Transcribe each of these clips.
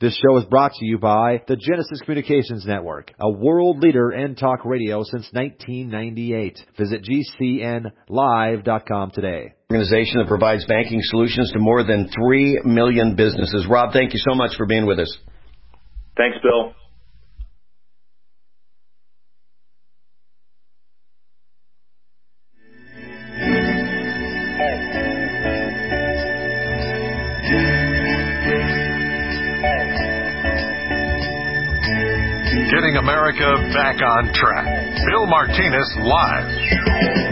This show is brought to you by the Genesis Communications Network, a world leader in talk radio since 1998. Visit GCNlive.com today. Organization that provides banking solutions to more than 3 million businesses. Rob, thank you so much for being with us. Thanks, Bill. Getting America back on track. Bill Martinez live.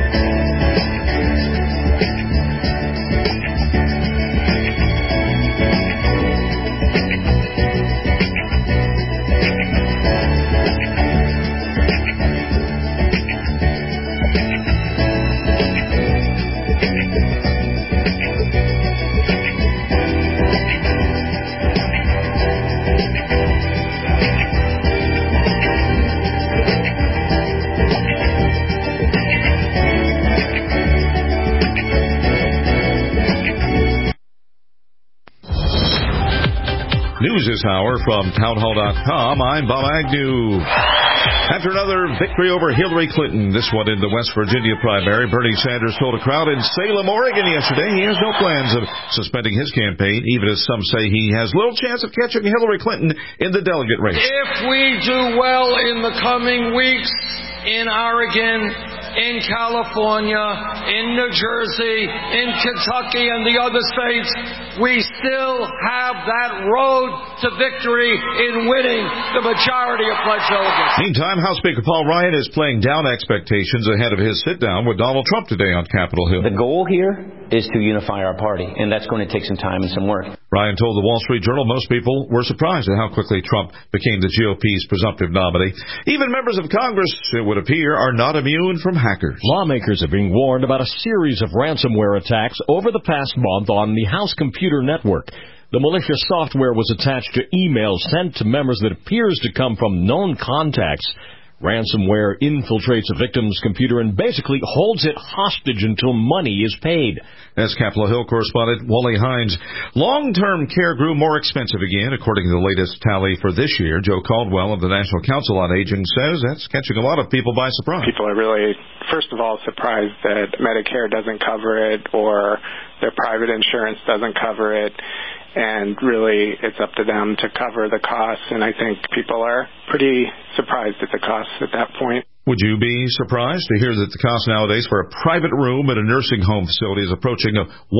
News this hour from townhall.com. I'm Bob Agnew. After another victory over Hillary Clinton, this one in the West Virginia primary, Bernie Sanders told a crowd in Salem, Oregon yesterday he has no plans of suspending his campaign, even as some say he has little chance of catching Hillary Clinton in the delegate race. If we do well in the coming weeks in Oregon, in California, in New Jersey, in Kentucky, and the other states, we still have that road to victory in winning the majority of pledged delegates. Meantime, House Speaker Paul Ryan is playing down expectations ahead of his sit-down with Donald Trump today on Capitol Hill. The goal here is to unify our party, and that's going to take some time and some work. Ryan told the Wall Street Journal most people were surprised at how quickly Trump became the GOP's presumptive nominee. Even members of Congress, it would appear, are not immune from hackers. Lawmakers are being warned about a series of ransomware attacks over the past month on the House computer network. The malicious software was attached to emails sent to members that appears to come from known contacts. Ransomware infiltrates a victim's computer and basically holds it hostage until money is paid. As Capitol Hill correspondent Wally Hines, long-term care grew more expensive again, according to the latest tally for this year. Joe Caldwell of the National Council on Aging says that's catching a lot of people by surprise. People are really, first of all, surprised that Medicare doesn't cover it or their private insurance doesn't cover it. And really, it's up to them to cover the costs, and I think people are pretty surprised at the costs at that point. Would you be surprised to hear that the cost nowadays for a private room at a nursing home facility is approaching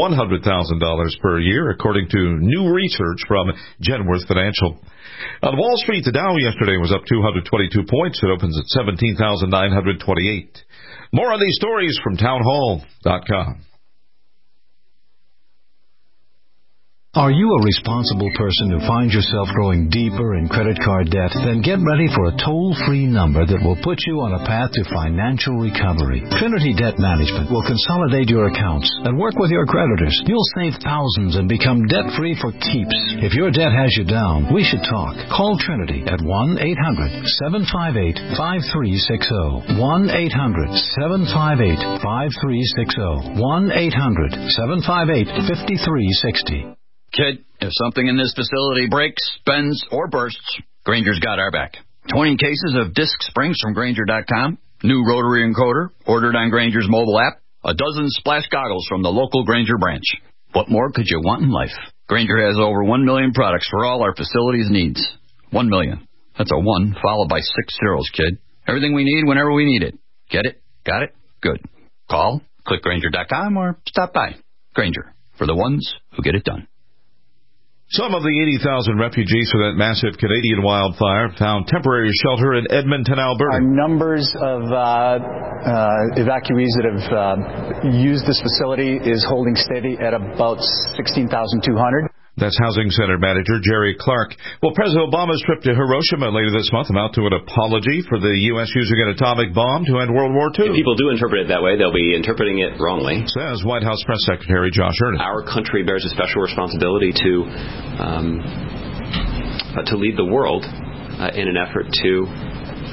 $100,000 per year, according to new research from Genworth Financial? On Wall Street, the Dow yesterday was up 222 points. It opens at 17,928. More on these stories from townhall.com. Are you a responsible person who finds yourself growing deeper in credit card debt? Then get ready for a toll-free number that will put you on a path to financial recovery. Trinity Debt Management will consolidate your accounts and work with your creditors. You'll save thousands and become debt-free for keeps. If your debt has you down, we should talk. Call Trinity at 1-800-758-5360. 1-800-758-5360. 1-800-758-5360. Kid, if something in this facility breaks, bends, or bursts, Grainger's got our back. 20 cases of disc springs from Grainger.com, new rotary encoder ordered on Grainger's mobile app, a dozen splash goggles from the local Grainger branch. What more could you want in life? Grainger has over 1 million products for all our facilities' needs. 1 million. That's a 1 followed by 6 zeros, kid. Everything we need whenever we need it. Get it? Got it? Good. Call, click Grainger.com, or stop by. Grainger, for the ones who get it done. Some of the 80,000 refugees from that massive Canadian wildfire found temporary shelter in Edmonton, Alberta. Our numbers of evacuees that have used this facility is holding steady at about 16,200. That's Housing Center Manager Jerry Clark. Well, President Obama's trip to Hiroshima later this month amount to an apology for the U.S. using an atomic bomb to end World War II. If people do interpret it that way, they'll be interpreting it wrongly. Says White House Press Secretary Josh Earnest. Our country bears a special responsibility to lead the world in an effort to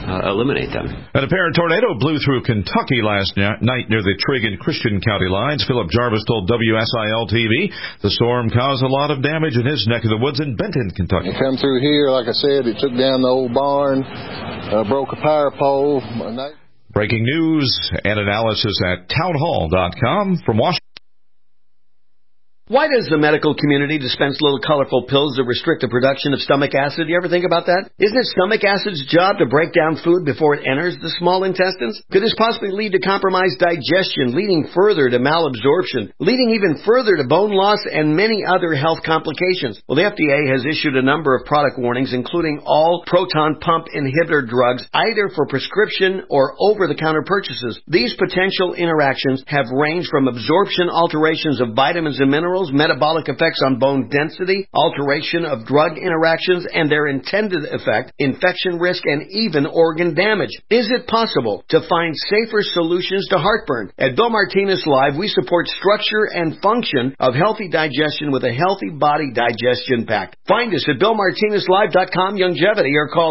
eliminate them. An apparent tornado blew through Kentucky last night near the Trigg and Christian County lines. Philip Jarvis told WSIL-TV the storm caused a lot of damage in his neck of the woods in Benton, Kentucky. It come through here, like I said, it took down the old barn, broke a power pole. Breaking news and analysis at townhall.com from Washington. Why does the medical community dispense little colorful pills that restrict the production of stomach acid? You ever think about that? Isn't it stomach acid's job to break down food before it enters the small intestines? Could this possibly lead to compromised digestion, leading further to malabsorption, leading even further to bone loss and many other health complications? Well, the FDA has issued a number of product warnings, including all proton pump inhibitor drugs, either for prescription or over-the-counter purchases. These potential interactions have ranged from absorption alterations of vitamins and minerals, metabolic effects on bone density, alteration of drug interactions, and their intended effect, infection risk, and even organ damage. Is it possible to find safer solutions to heartburn? At Bill Martinez Live, we support structure and function of healthy digestion with a healthy body digestion pack. Find us at BillMartinezLive.com Longevity or call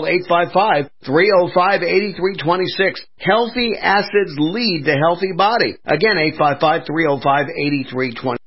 855-305-8326. Healthy acids lead to healthy body. Again, 855-305-8326.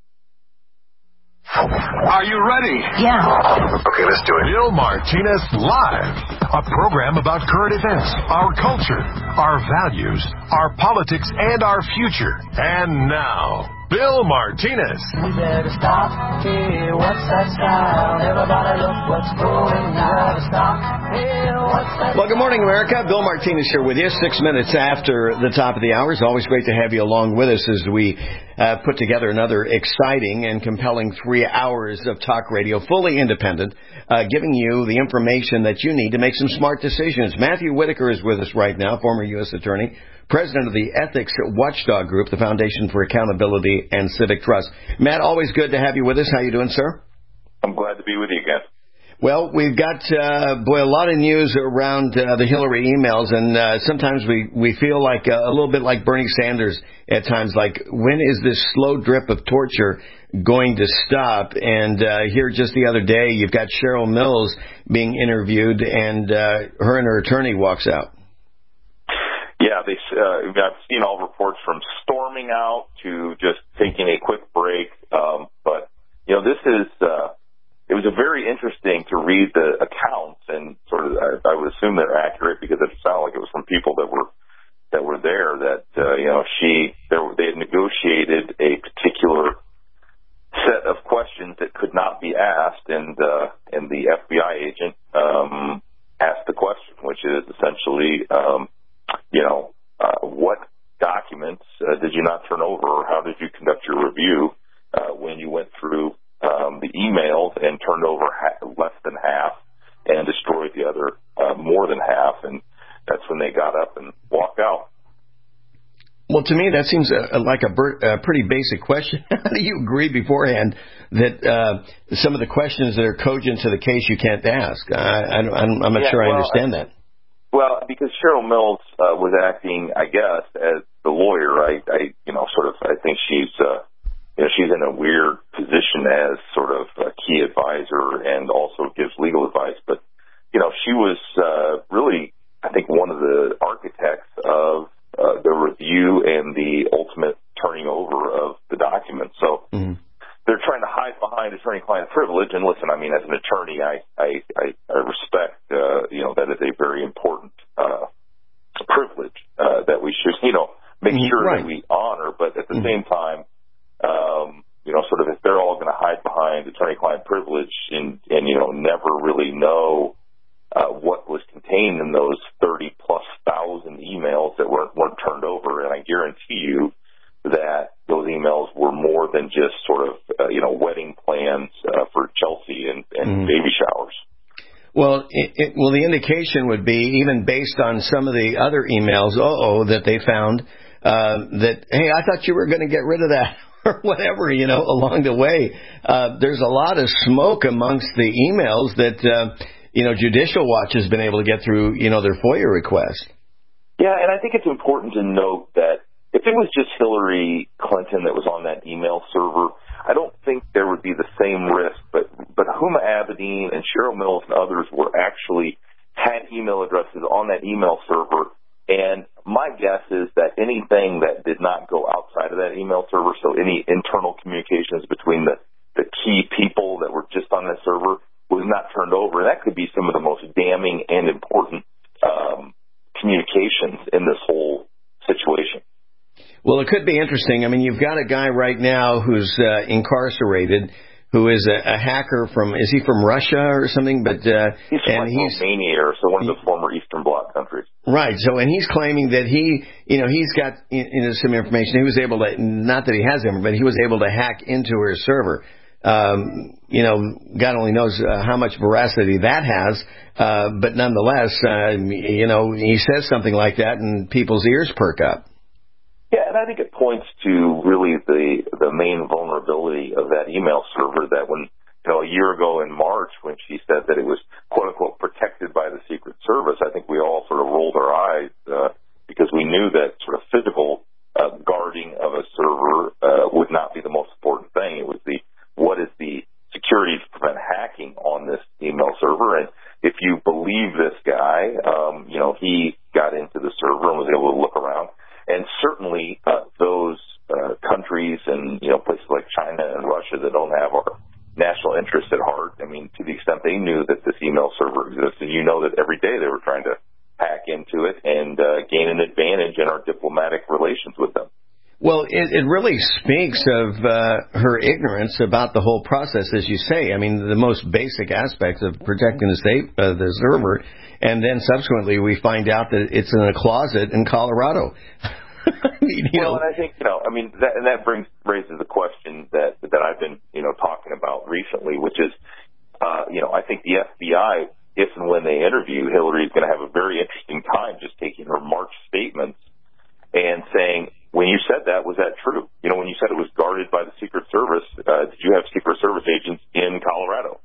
Are you ready? Yeah. Okay, let's do it. Bill Martinez Live, a program about current events, our culture, our values, our politics, and our future. And now, Bill Martinez. We better stop. Hey, what's that style? Everybody look what's going on. Stop. Hey, what's that? Well, good morning, America. Bill Martinez here with you, 6 minutes after the top of the hour. It's always great to have you along with us as we put together another exciting and compelling 3 hours of talk radio, fully independent, giving you the information that you need to make some smart decisions. Matthew Whitaker is with us right now, former U.S. Attorney, President of the Ethics Watchdog Group, the Foundation for Accountability and Civic Trust. Matt, always good to have you with us. How you doing, sir? I'm glad to be with you again. Well, we've got, a lot of news around the Hillary emails, and sometimes we feel like a little bit like Bernie Sanders at times, like when is this slow drip of torture going to stop? And here just the other day, you've got Cheryl Mills being interviewed, and her and her attorney walks out. Yeah, I've seen all reports from storming out to just taking a quick break. But, you know, this is, it was a very interesting to read the accounts, and sort of, I would assume they're accurate because it sounded like it was from people that were there, that, you know, they had negotiated a particular set of questions that could not be asked, and the FBI agent, asked the question, which is essentially, what documents did you not turn over, or how did you conduct your review when you went through the emails and turned over less than half and destroyed the other more than half? And that's when they got up and walked out. Well, to me, that seems like a pretty basic question. How do you agree beforehand that some of the questions that are cogent to the case you can't ask? I'm not sure I understand that. Well, because Cheryl Mills was acting, I guess, as the lawyer. I think she's in a weird position as sort of a key advisor and also gives legal advice. But, you know, she was really, I think, one of the architects of the review and the ultimate turning over of the documents. So they're trying to hide behind attorney-client privilege. And listen, I mean, as an attorney, I respect, that is a very important privilege that we should, make sure that we honor. But at the same time, sort of if they're all going to hide behind attorney-client privilege and never really know what was contained in those 30,000+ emails that weren't turned over, and I guarantee you that those emails were more than just sort of, wedding plans for Chelsea and baby showers. Well, the indication would be, even based on some of the other emails, that they found, that, hey, I thought you were going to get rid of that, or whatever, along the way. There's a lot of smoke amongst the emails that, Judicial Watch has been able to get through, their FOIA request. Yeah, and I think it's important to note that if it was just Hillary Clinton that was on that email server, I don't think there would be the same risk. But Huma Abedin and Cheryl Mills and others had email addresses on that email server. And my guess is that anything that did not go outside of that email server, so any internal communications between the key people that were just on that server, was not turned over. And that could be some of the most damning and important communications in this whole situation. Well, it could be interesting. I mean, you've got a guy right now who's incarcerated, who is a hacker is he from Russia or something? But he's from Romania, or so one of the former Eastern Bloc countries. Right. So, and he's claiming that he's got some information. He was able to, not that he has them, but he was able to hack into her server. God only knows how much veracity that has. But nonetheless, he says something like that, and people's ears perk up. Yeah, and I think it points to really the main vulnerability of that email server, that when, a year ago in March, when she said that it was, quote unquote, protected by the Secret Service, I think we all sort of rolled our eyes because we knew that sort of physical guarding of a server would not be the most important thing. It was what is the security to prevent hacking on this email server. And if you believe this guy, he got into the server and was able to look around. And certainly those countries and, places like China and Russia that don't have our national interests at heart, I mean, to the extent they knew that this email server existed, that every day they were trying to hack into it and gain an advantage in our diplomatic relations with them. Well, it really speaks of her ignorance about the whole process, as you say. I mean, the most basic aspects of protecting the server, and then subsequently we find out that it's in a closet in Colorado. And I think that raises a question that I've been talking about recently, which is I think the FBI, if and when they interview Hillary, is going to have a very interesting time just taking her March statements and saying, when you said that, was that true? When you said it was guarded by the Secret Service, did you have Secret Service agents in Colorado?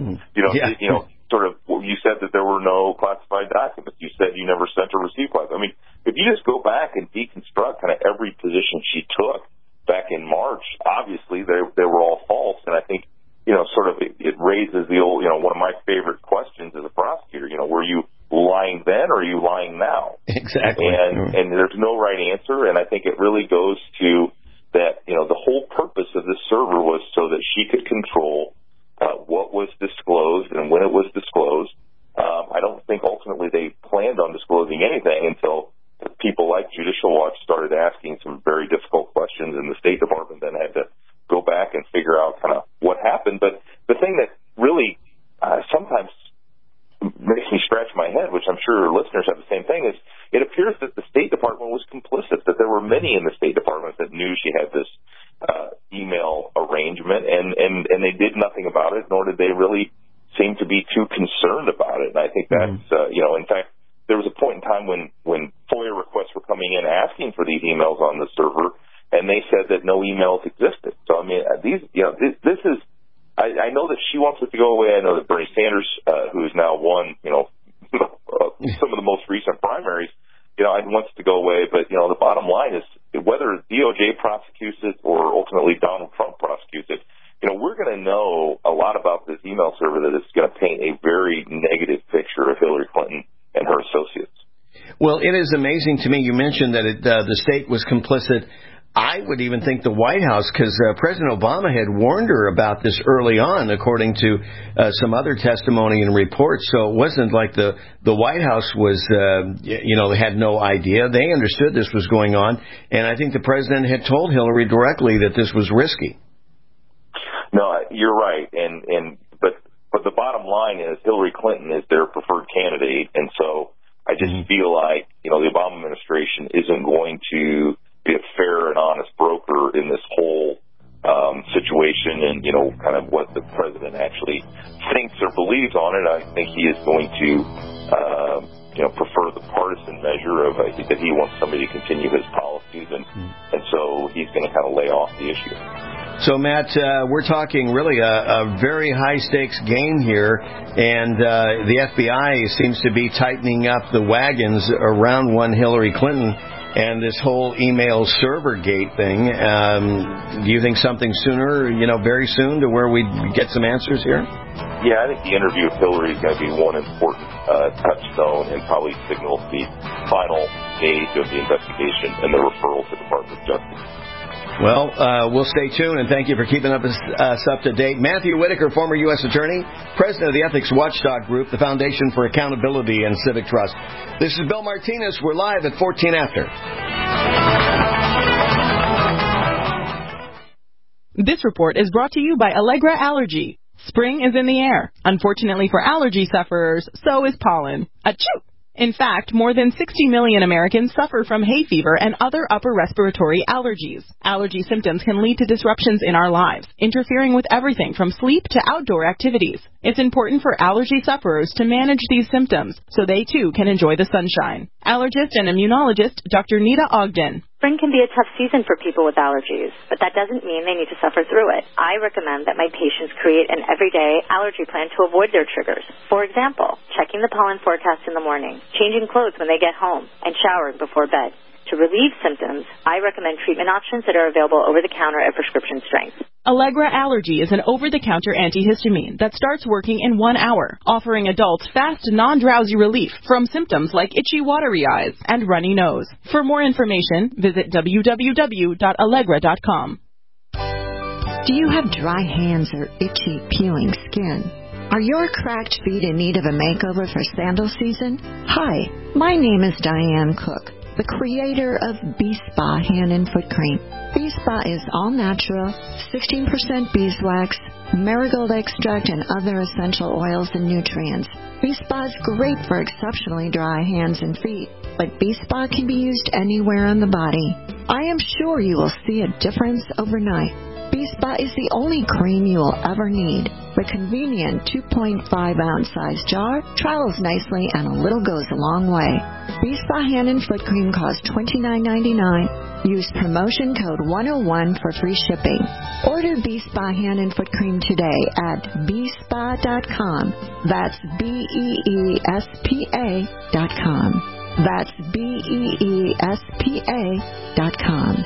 You said that there were no classified documents. You said you never sent or received classified. I mean, if you just go back and deconstruct kind of every position she took back in March, obviously they were all false. And I think, it raises the old, one of my favorite questions as a prosecutor, were you lying then or are you lying now? Exactly. And there's no right answer. And I think it really goes to that, the whole purpose of this server was so that she could control what was disclosed and when it was disclosed. I don't think ultimately they planned on disclosing anything until people like Judicial Watch started asking some very difficult questions, and the State Department then had to go back and figure out kind of what happened. But the thing that really sometimes makes me scratch my head, which I'm sure listeners have the same thing, is it appears that the State Department was complicit, that there were many in the State Department that knew she had this email arrangement, and they did nothing about it, nor did they really seem to be too concerned about it. And I think that's, in fact, there was a point in time when FOIA requests were coming in asking for these emails on the server, and they said that no emails existed. So, I mean, this is, I know that she wants it to go away. I know that Bernie Sanders, who has now won, some of the most recent primaries, wants it to go away. But, the bottom line is whether DOJ prosecutes it or ultimately Donald Trump prosecutes it, we're going to know a lot about this email server that is going to paint a very negative picture of Hillary Clinton and her associates. Well, it is amazing to me. You mentioned that the state was complicit. I would even think the White House, because President Obama had warned her about this early on, according to some other testimony and reports. So it wasn't like the White House was, had no idea. They understood this was going on. And I think the president had told Hillary directly that this was risky. No, you're right. But the bottom line is Hillary Clinton is their preferred candidate. And so I just feel like, the Obama administration isn't going to be a fair and honest broker in this whole situation and, kind of what the president actually thinks or believes on it. I think he is going to, prefer the partisan measure of that he wants somebody to continue his policies. And so he's going to kind of lay off the issue. So, Matt, we're talking really a very high-stakes game here, and the FBI seems to be tightening up the wagons around one Hillary Clinton. and this whole email server gate thing. Do you think something sooner, very soon, to where we get some answers here? Yeah, I think the interview with Hillary is going to be one important touchstone and probably signals the final stage of the investigation and the referral to the Department of Justice. Well, we'll stay tuned, and thank you for keeping us up to date. Matthew Whitaker, former U.S. Attorney, President of the Ethics Watchdog Group, the Foundation for Accountability and Civic Trust. This is Bill Martinez. We're live at 14 after. This report is brought to you by Allegra Allergy. Spring is in the air. Unfortunately for allergy sufferers, so is pollen. Achoo! In fact, more than 60 million Americans suffer from hay fever and other upper respiratory allergies. Allergy symptoms can lead to disruptions in our lives, interfering with everything from sleep to outdoor activities. It's important for allergy sufferers to manage these symptoms so they too can enjoy the sunshine. Allergist and immunologist Dr. Nita Ogden. Spring can be a tough season for people with allergies, but that doesn't mean they need to suffer through it. I recommend that my patients create an everyday allergy plan to avoid their triggers. For example, checking the pollen forecast in the morning, changing clothes when they get home, and showering before bed. To relieve symptoms, I recommend treatment options that are available over-the-counter at prescription strength. Allegra Allergy is an over-the-counter antihistamine that starts working in 1 hour, offering adults fast, non-drowsy relief from symptoms like itchy, watery eyes and runny nose. For more information, visit www.allegra.com. Do you have dry hands or itchy, peeling skin? Are your cracked feet in need of a makeover for sandal season? Hi, my name is Diane Cook, the creator of B-Spa Hand and Foot Cream. B-Spa is all natural, 16% beeswax, marigold extract, and other essential oils and nutrients. B-Spa is great for exceptionally dry hands and feet, but B-Spa can be used anywhere on the body. I am sure you will see a difference overnight. B-Spa is the only cream you will ever need. The convenient 2.5-ounce size jar travels nicely and a little goes a long way. B-Spa Hand and Foot Cream costs $29.99. Use promotion code 101 for free shipping. Order B-Spa Hand and Foot Cream today at bspa.com. That's BEESPA.com. That's BEESPA.com.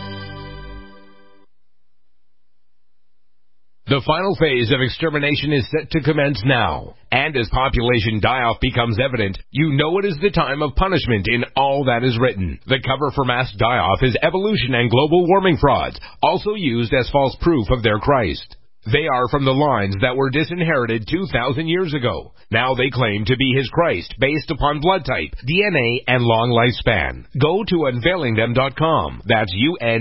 The final phase of extermination is set to commence now. And as population die-off becomes evident, you know it is the time of punishment in all that is written. The cover for mass die-off is evolution and global warming frauds, also used as false proof of their Christ. They are from the lines that were disinherited 2,000 years ago. Now they claim to be his Christ based upon blood type, DNA, and long lifespan. Go to unveilingthem.com. That's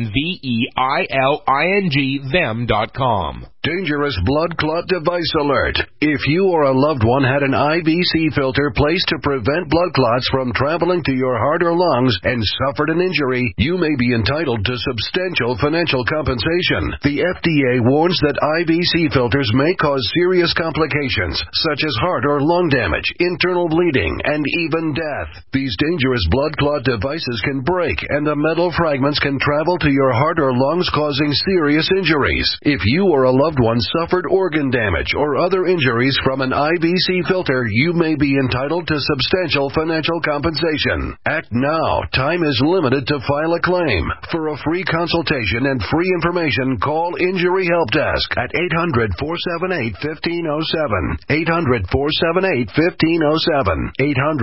UNVEILING them.com. Dangerous blood clot device alert. If you or a loved one had an IVC filter placed to prevent blood clots from traveling to your heart or lungs and suffered an injury, you may be entitled to substantial financial compensation. The FDA warns that IVC filters may cause serious complications, such as heart or lung damage, internal bleeding, and even death. These dangerous blood clot devices can break, and the metal fragments can travel to your heart or lungs, causing serious injuries. If you or a loved one suffered organ damage or other injuries from an IVC filter, you may be entitled to substantial financial compensation. Act now. Time is limited to file a claim. For a free consultation and free information, call Injury Help Desk at 800-478-1507. 800-478-1507.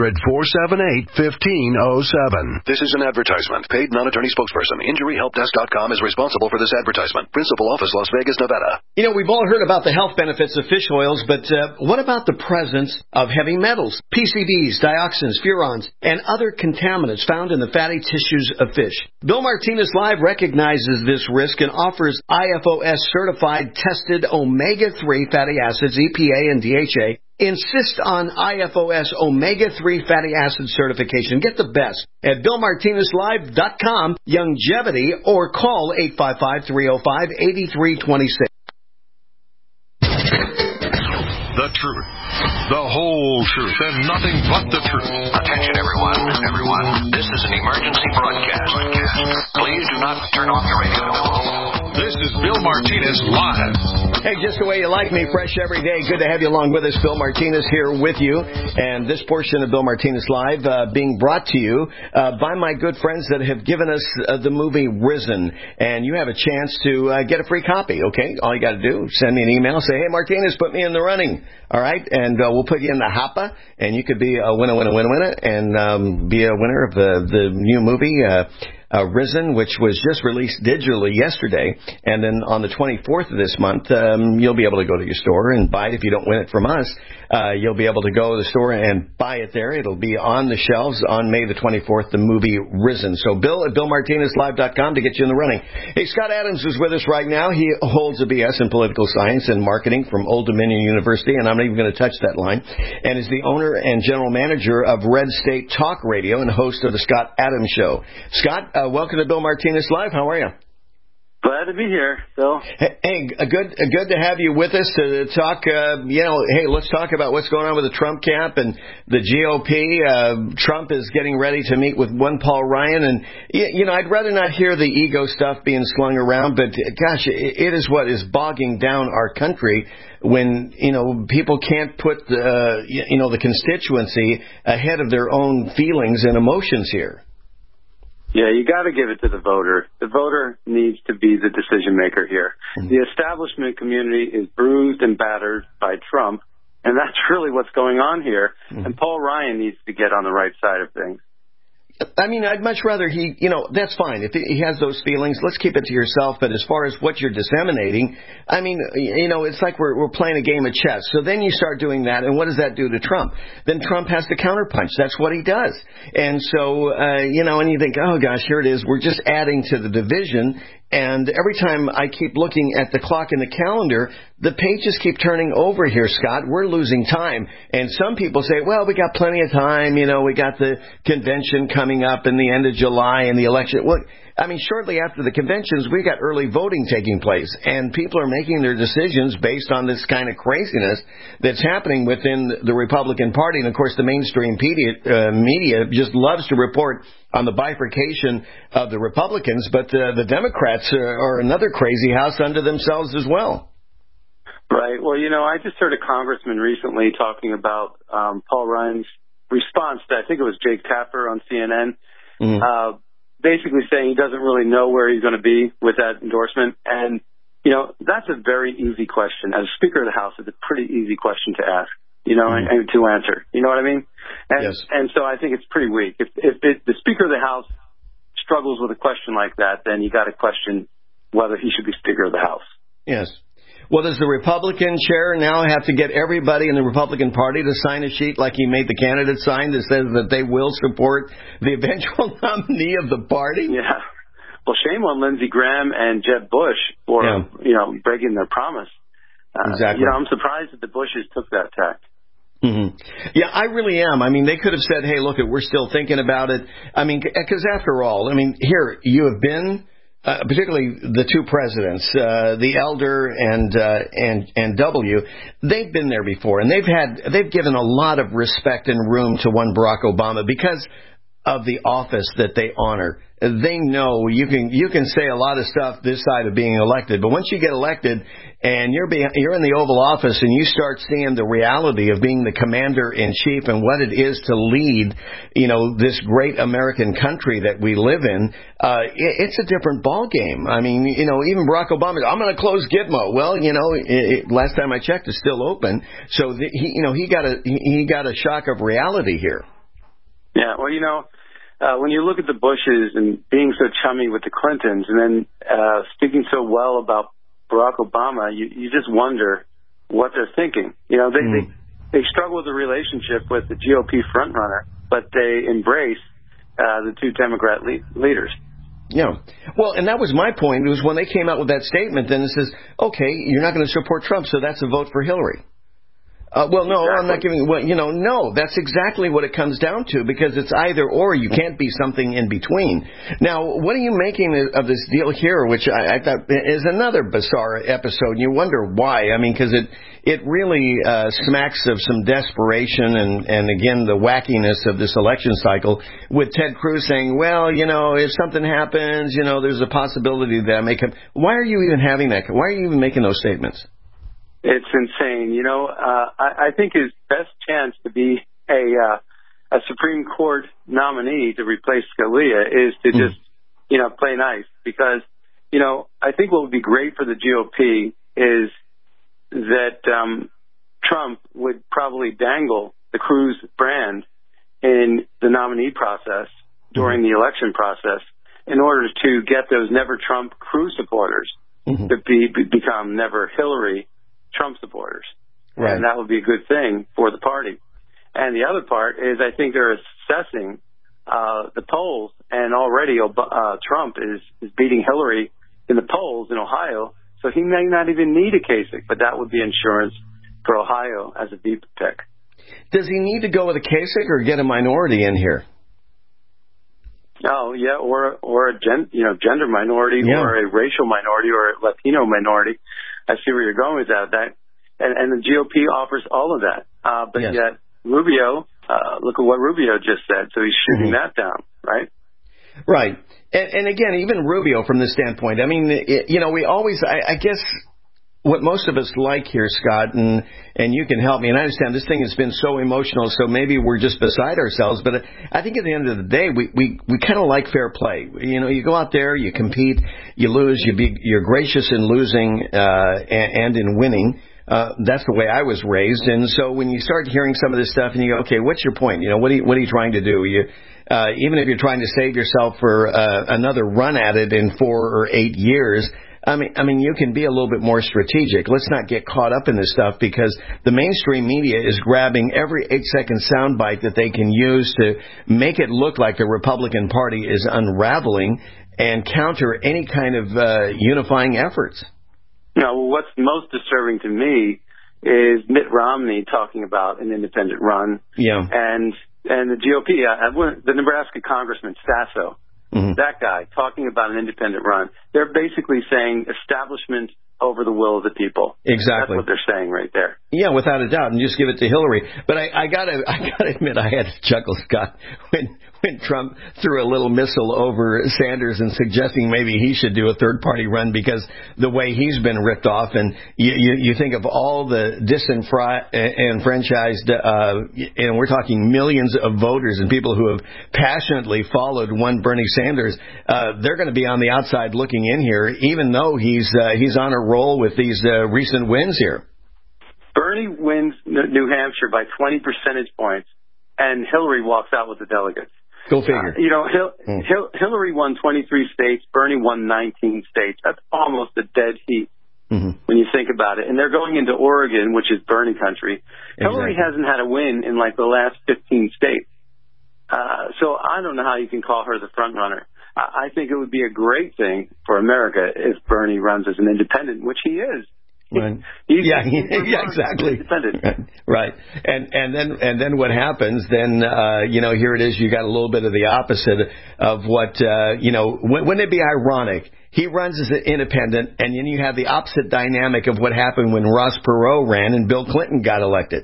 800-478-1507. This is an advertisement. Paid non-attorney spokesperson. InjuryHelpDesk.com is responsible for this advertisement. Principal office, Las Vegas, Nevada. You know, we've all heard about the health benefits of fish oils, but what about the presence of heavy metals, PCBs, dioxins, furans, and other contaminants found in the fatty tissues of fish? Bill Martinez Live recognizes this risk and offers IFOS-certified tested omega-3 fatty acids, EPA and DHA. Insist on IFOS omega-3 fatty acid certification. Get the best at BillMartinezLive.com, Longevity, or call 855-305-8326. The truth, the whole truth, and nothing but the truth. Attention, everyone. This is an emergency broadcast. Please do not turn off your radio. this is Bill Martinez Live. Hey, just the way you like me, fresh every day. Good to have you along with us. Bill Martinez here with you. And this portion of Bill Martinez Live being brought to you by my good friends that have given us the movie Risen. And you have a chance to get a free copy, okay? All you got to do, send me an email, say, hey, Martinez, put me in the running. All right? And we'll put you in the hopper, and you could be a winner, and be a winner of the new movie, Risen, which was just released digitally yesterday. And then on the 24th of this month, you'll be able to go to your store and buy it. If you don't win it from us, you'll be able to go to the store and buy it there. It'll be on the shelves on May the 24th, the movie Risen. So Bill at BillMartinezLive.com to get you in the running. Hey, Scott Adams is with us right now. He holds a BS in political science and marketing from Old Dominion University, and I'm not even going to touch that line, and is the owner and general manager of Red State Talk Radio and host of the Scott Adams Show. Scott, welcome to Bill Martinez Live. How are you? Glad to be here, Bill. Hey, good to have you with us to talk. Hey, let's talk about what's going on with the Trump camp and the GOP. Trump is getting ready to meet with one Paul Ryan, and I'd rather not hear the ego stuff being slung around. But gosh, it is what is bogging down our country when people can't put the constituency ahead of their own feelings and emotions here. Yeah, you got to give it to the voter. The voter needs to be the decision maker here. Mm-hmm. The establishment community is bruised and battered by Trump, and that's really what's going on here. Mm-hmm. And Paul Ryan needs to get on the right side of things. I mean, I'd much rather that's fine. If he has those feelings, let's keep it to yourself. But as far as what you're disseminating, I mean, it's like we're playing a game of chess. So then you start doing that, and what does that do to Trump? Then Trump has to counterpunch. That's what he does. And so, and you think, oh, gosh, here it is. We're just adding to the division. And every time I keep looking at the clock in the calendar, the pages keep turning over here, Scott. We're losing time. And some people say, well, we got plenty of time. We got the convention coming up in the end of July and the election. Well, I mean, shortly after the conventions, we got early voting taking place. And people are making their decisions based on this kind of craziness that's happening within the Republican Party. And, of course, the mainstream media just loves to report on the bifurcation of the Republicans, but the Democrats are another crazy house unto themselves as well. Right. Well, I just heard a congressman recently talking about Paul Ryan's response to, I think it was Jake Tapper on CNN, basically saying he doesn't really know where he's going to be with that endorsement. And, that's a very easy question. As Speaker of the House, it's a pretty easy question to ask. And to answer. You know what I mean? And, yes. And so I think it's pretty weak. If the Speaker of the House struggles with a question like that, then you got to question whether he should be Speaker of the House. Yes. Well, does the Republican chair now have to get everybody in the Republican Party to sign a sheet like he made the candidate sign that says that they will support the eventual nominee of the party? Yeah. Well, shame on Lindsey Graham and Jeb Bush for, breaking their promise. Exactly. I'm surprised that the Bushes took that tack. Mm-hmm. Yeah, I really am. I mean, they could have said, hey, look, we're still thinking about it. I mean, because after all, here you have been, particularly the two presidents, the elder and W, they've been there before, and they've given a lot of respect and room to one Barack Obama because of the office that they honor. They know you can say a lot of stuff this side of being elected, but once you get elected and you're in the Oval Office and you start seeing the reality of being the commander in chief and what it is to lead, this great American country that we live in, it's a different ball game. I mean, even Barack Obama, I'm going to close Gitmo. Well, last time I checked, it's still open. So he got a shock of reality here. Yeah, well, when you look at the Bushes and being so chummy with the Clintons and then speaking so well about Barack Obama, you just wonder what they're thinking. They struggle with the relationship with the GOP frontrunner, but they embrace the two Democrat leaders. Yeah. Well, and that was my point. It was when they came out with that statement, then it says, okay, you're not going to support Trump, so that's a vote for Hillary. Well, no, exactly. I'm not giving. Well, no, that's exactly what it comes down to, because it's either or. You can't be something in between. Now, what are you making of this deal here, which I thought is another bizarre episode? And you wonder why. I mean, because it really smacks of some desperation and again the wackiness of this election cycle, with Ted Cruz saying, "Well, if something happens, there's a possibility that I may come." Why are you even having that? Why are you even making those statements? It's insane. I think his best chance to be a Supreme Court nominee to replace Scalia is to just, play nice. Because, I think what would be great for the GOP is that Trump would probably dangle the Cruz brand in the nominee process during the election process in order to get those Never Trump Cruz supporters to become Never Hillary Trump supporters. Right. And that would be a good thing for the party. And the other part is I think they're assessing the polls, and already Trump is beating Hillary in the polls in Ohio, so he may not even need a Kasich, but that would be insurance for Ohio as a deep pick. Does he need to go with a Kasich or get a minority in here? Oh, yeah, or a gender minority, or a racial minority, or a Latino minority. I see where you're going with that. And the GOP offers all of that. But yet Rubio, look at what Rubio just said. So he's shooting that down, right? Right. And again, even Rubio from this standpoint, I mean, we always, I guess, what most of us like here, Scott, and you can help me, and I understand this thing has been so emotional, so maybe we're just beside ourselves, but I think at the end of the day, we kind of like fair play. You go out there, you compete, you lose, you're gracious in losing and in winning. That's the way I was raised, and so when you start hearing some of this stuff, and you go, okay, what's your point? What are you trying to do? Even if you're trying to save yourself for another run at it in 4 or 8 years, I mean, you can be a little bit more strategic. Let's not get caught up in this stuff, because the mainstream media is grabbing every 8-second soundbite that they can use to make it look like the Republican Party is unraveling and counter any kind of unifying efforts. What's most disturbing to me is Mitt Romney talking about an independent run. Yeah. And the GOP, the Nebraska Congressman Sasso, that guy talking about an independent run. They're basically saying establishment over the will of the people. Exactly. That's what they're saying right there. Yeah, without a doubt, and just give it to Hillary. But I gotta admit, I had to chuckle, Scott, when Trump threw a little missile over Sanders and suggesting maybe he should do a third-party run, because the way he's been ripped off, and you think of all the disenfranchised, and we're talking millions of voters and people who have passionately followed one Bernie Sanders, they're going to be on the outside looking in here, even though he's on a roll with these recent wins here. Bernie wins New Hampshire by 20 percentage points, and Hillary walks out with the delegates. Go figure. Hillary won 23 states. Bernie won 19 states. That's almost a dead heat when you think about it. And they're going into Oregon, which is Bernie country. Exactly. Hillary hasn't had a win in like the last 15 states. So I don't know how you can call her the front runner. I think it would be a great thing for America if Bernie runs as an independent, which he is. Right. Yeah, exactly. Right. And then what happens? Then here it is. You got a little bit of the opposite of what Wouldn't it be ironic? He runs as an independent, and then you have the opposite dynamic of what happened when Ross Perot ran and Bill Clinton got elected.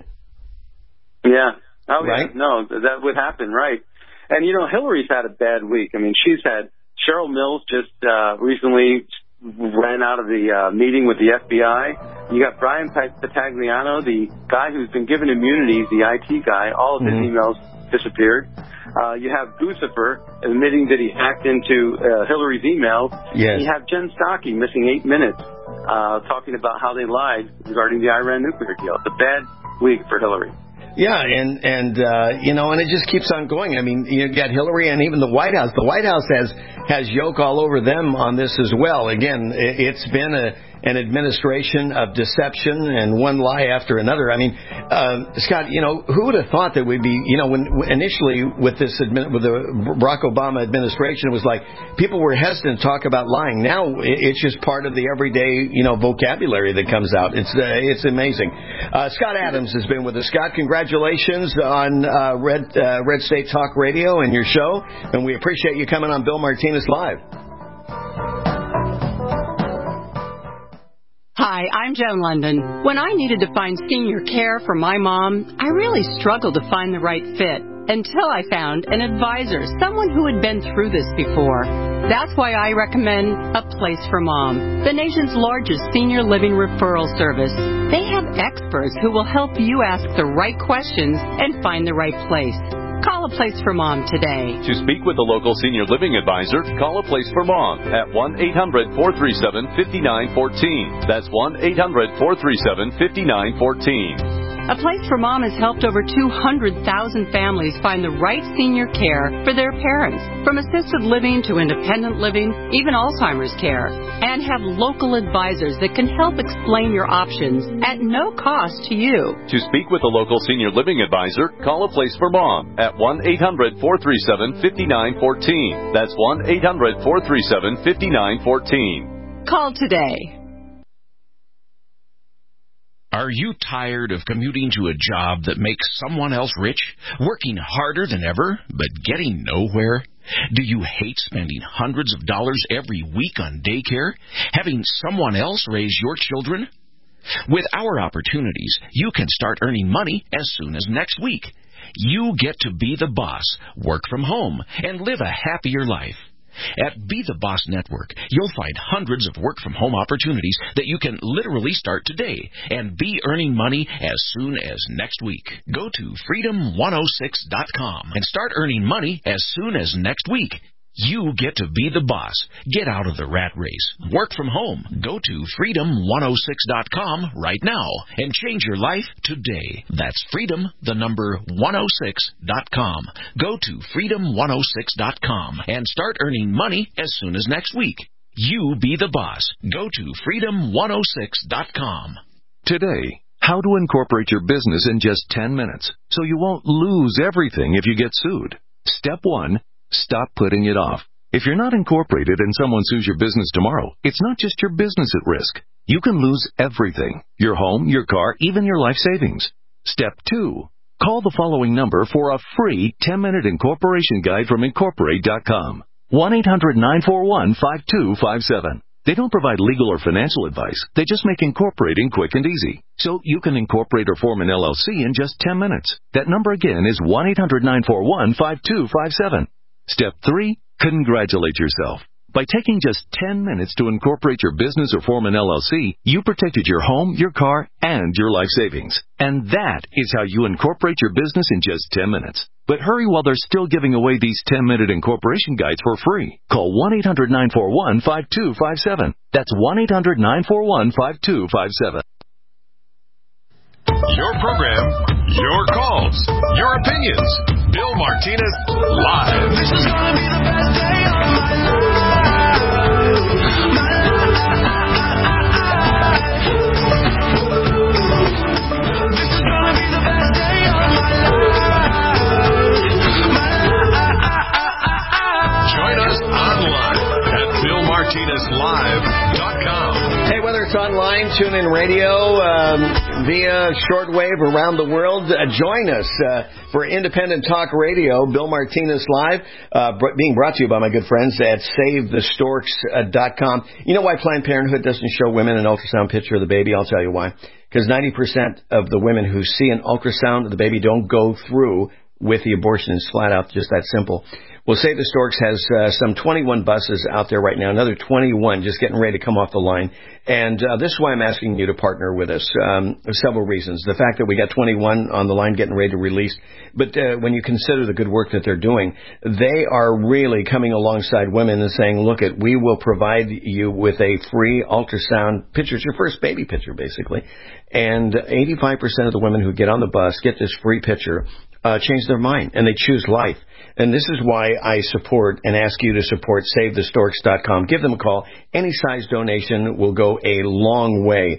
Yeah. Oh, right. Yeah. No, that would happen, right? And Hillary's had a bad week. I mean, she's had Cheryl Mills just recently ran out of the meeting with the FBI. You got Brian Patagliano, the guy who's been given immunity, the IT guy. All of his emails disappeared. You have Guccifer admitting that he hacked into Hillary's emails. Yes. You have Jen Psaki missing 8 minutes talking about how they lied regarding the Iran nuclear deal. It's a bad week for Hillary. Yeah, and it just keeps on going. I mean, you got Hillary and even the White House. The White House has yoke all over them on this as well. Again, it's been an administration of deception and one lie after another. I mean, Scott, who would have thought that we'd be, when initially with the Barack Obama administration, it was like people were hesitant to talk about lying. Now it's just part of the everyday, vocabulary that comes out. It's amazing. Scott Adams has been with us. Scott, congratulations on Red State Talk Radio and your show, and we appreciate you coming on Bill Martinez Live. Hi, I'm Joan London. When I needed to find senior care for my mom, I really struggled to find the right fit until I found an advisor, someone who had been through this before. That's why I recommend A Place for Mom, the nation's largest senior living referral service. They have experts who will help you ask the right questions and find the right place. Call A Place for Mom today. To speak with a local senior living advisor, call A Place for Mom at 1-800-437-5914. That's 1-800-437-5914. A Place for Mom has helped over 200,000 families find the right senior care for their parents, from assisted living to independent living, even Alzheimer's care, and have local advisors that can help explain your options at no cost to you. To speak with a local senior living advisor, call A Place for Mom at 1-800-437-5914. That's 1-800-437-5914. Call today. Are you tired of commuting to a job that makes someone else rich, working harder than ever, but getting nowhere? Do you hate spending hundreds of dollars every week on daycare, having someone else raise your children? With our opportunities, you can start earning money as soon as next week. You get to be the boss, work from home, and live a happier life. At Be the Boss Network, you'll find hundreds of work-from-home opportunities that you can literally start today and be earning money as soon as next week. Go to freedom106.com and start earning money as soon as next week. You get to be the boss. Get out of the rat race. Work from home. Go to freedom106.com right now and change your life today. That's freedom106.com. Go to freedom106.com and start earning money as soon as next week. You be the boss. Go to freedom106.com. Today, how to incorporate your business in just 10 minutes so you won't lose everything if you get sued. Step 1. Stop putting it off. If you're not incorporated and someone sues your business tomorrow, it's not just your business at risk. You can lose everything: your home, your car, even your life savings. Step 2. Call the following number for a free 10-minute incorporation guide from Incorporate.com. 1-800-941-5257. They don't provide legal or financial advice. They just make incorporating quick and easy. So you can incorporate or form an LLC in just 10 minutes. That number again is 1-800-941-5257. Step 3, congratulate yourself. By taking just 10 minutes to incorporate your business or form an LLC, you protected your home, your car, and your life savings. And that is how you incorporate your business in just 10 minutes. But hurry while they're still giving away these 10-minute incorporation guides for free. Call 1-800-941-5257. That's 1-800-941-5257. Your program, your calls, your opinions. Bill Martinez Live. This is gonna be the best day of my life. This is gonna be the best day of my life. Join us online at BillMartinezLive.com. Hey, whether it's online, tune in radio, via shortwave around the world, join us for Independent Talk Radio, Bill Martinez Live, being brought to you by my good friends at SaveTheStorks.com. You know why Planned Parenthood doesn't show women an ultrasound picture of the baby? I'll tell you why. Because 90% of the women who see an ultrasound of the baby don't go through with the abortion. It's flat out just that simple. Well, Save the Storks has some 21 buses out there right now, another 21 just getting ready to come off the line. And this is why I'm asking you to partner with us. Several reasons. The fact that we got 21 on the line getting ready to release. But when you consider the good work that they're doing, they are really coming alongside women and saying, look, we will provide you with a free ultrasound picture. It's your first baby picture, basically. And 85% of the women who get on the bus get this free picture, change their mind, and they choose life. And this is why I support and ask you to support SaveTheStorks.com. Give them a call. Any size donation will go a long way.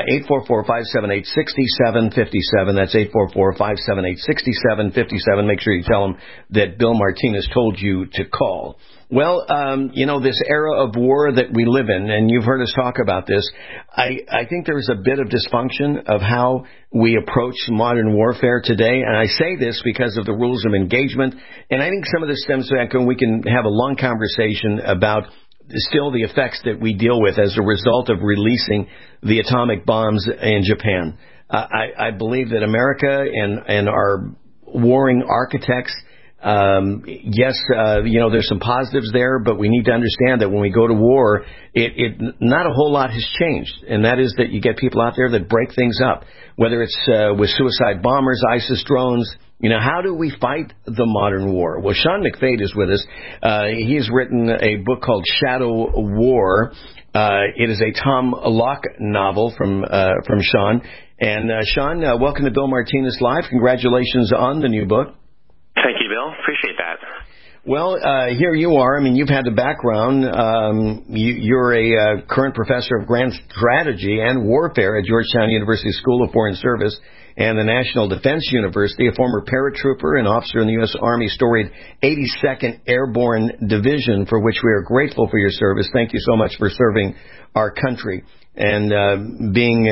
844-578-6757. That's 844-578-6757. Make sure you tell them that Bill Martinez told you to call. Well, this era of war that we live in, and you've heard us talk about this, I think there's a bit of dysfunction of how we approach modern warfare today. And I say this because of the rules of engagement. And I think some of this stems back, and we can have a long conversation about still the effects that we deal with as a result of releasing the atomic bombs in Japan. I believe that America and our warring architects, there's some positives there, but we need to understand that when we go to war, not a whole lot has changed. And that is that you get people out there that break things up, whether it's with suicide bombers, ISIS drones. How do we fight the modern war? Well, Sean McFate is with us. He's written a book called Shadow War. It is a Tom Locke novel from Sean. And Sean, welcome to Bill Martinez Live. Congratulations on the new book. Thank you, Bill. Appreciate that. Well, here you are. I mean, you've had the background. You're a current professor of grand strategy and warfare at Georgetown University School of Foreign Service and the National Defense University, a former paratrooper and officer in the U.S. Army storied 82nd Airborne Division, for which we are grateful for your service. Thank you so much for serving our country. And having